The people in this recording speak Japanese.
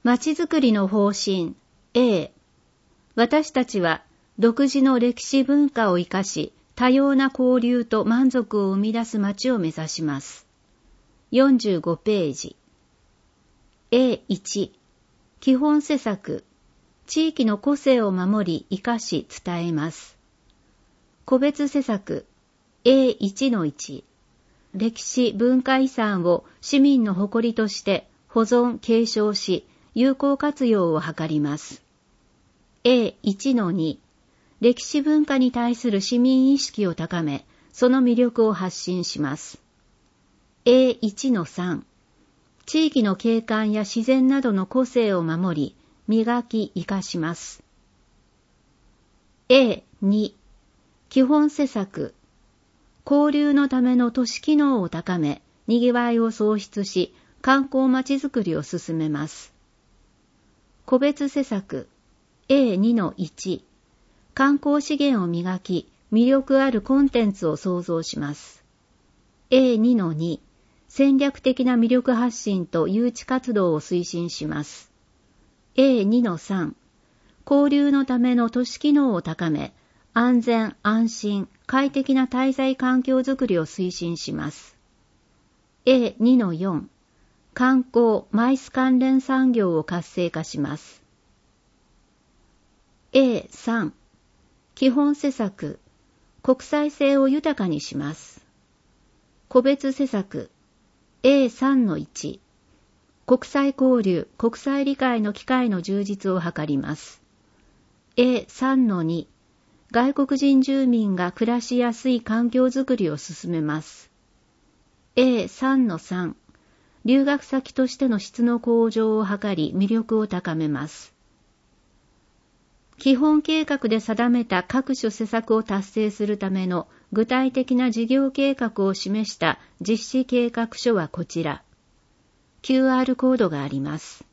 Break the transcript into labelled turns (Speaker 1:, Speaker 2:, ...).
Speaker 1: まちづくりの方針 A。 私たちは独自の歴史文化を生かし、多様な交流と満足を生み出す街を目指します。45ページ。A1、基本施策。地域の個性を守り、生かし、伝えます。個別施策 A1-1、歴史文化遺産を市民の誇りとして保存・継承し、有効活用を図ります。A1-2、歴史文化に対する市民意識を高め、その魅力を発信します。A1-3、地域の景観や自然などの個性を守り、磨き生かします。A2、基本施策。交流のための都市機能を高め、にぎわいを創出し、観光まちづくりを進めます。個別施策。A2-1、観光資源を磨き、魅力あるコンテンツを創造します。A2-2、戦略的な魅力発信と誘致活動を推進します。A2-3、交流のための都市機能を高め、安全・安心・快適な滞在環境づくりを推進します。A2-4、観光・マイス関連産業を活性化します。A3、基本施策、国際性を豊かにします。個別施策、A3-1、国際交流・国際理解の機会の充実を図ります。A3-2、外国人住民が暮らしやすい環境づくりを進めます。A3-3、留学先としての質の向上を図り魅力を高めます。基本計画で定めた各種施策を達成するための具体的な事業計画を示した実施計画書はこちら。QR コードがあります。